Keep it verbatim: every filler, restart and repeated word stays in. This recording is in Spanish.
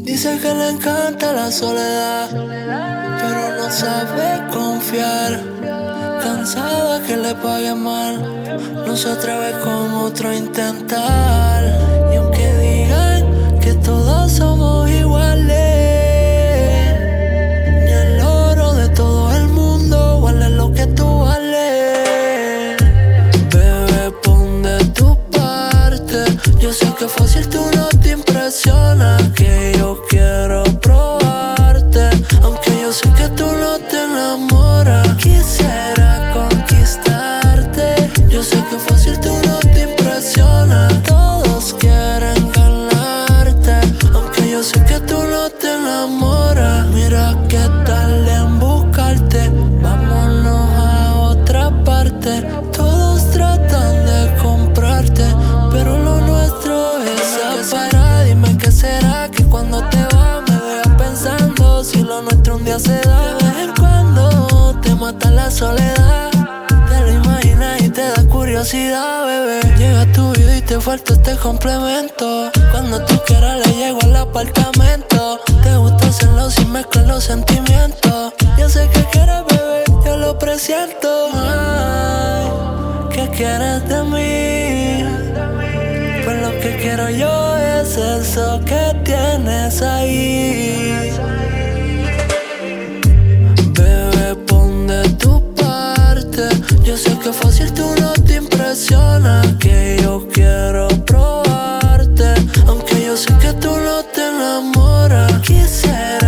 Dice que le encanta la soledad, pero no sabe confiar. Cansada que le pague mal, no se atreve con otro a intentar. Y aunque digan que todos somos iguales, ni el oro de todo el mundo vale lo que tú vales. Bebé, pon de tu parte. Yo sé que fácil tú no te impresiona, que yo quiero probarte, aunque yo sé que tú no te enamoras. Quisiera conquistarte. Yo sé que fácil tú no te impresiona. Todos quieren ganarte, aunque yo sé que tú no te enamoras. Mira qué tal en buscarte, vámonos a otra parte. Todos tratan de comprarte, pero lo nuestro es separar. Dime qué será que cuando te vas me veas pensando si lo nuestro un día se da. De vez en cuando te mata la soledad, te lo imaginas y te da curiosidad, bebé. Llega a tu vida y te falta este complemento. Cuando tú quieras le llego al apartamento. Te gusta hacerlo sin mezclar los sentimientos. Yo sé que quieres, bebé, yo lo presiento. Ay, ¿qué quieres de mí? Pues lo que quiero yo es eso que tienes ahí. Bebé, pon de tu parte. Yo sé que fácil tú no te impresiona, que yo quiero probarte, aunque yo sé que tú no te enamoras. Quisiera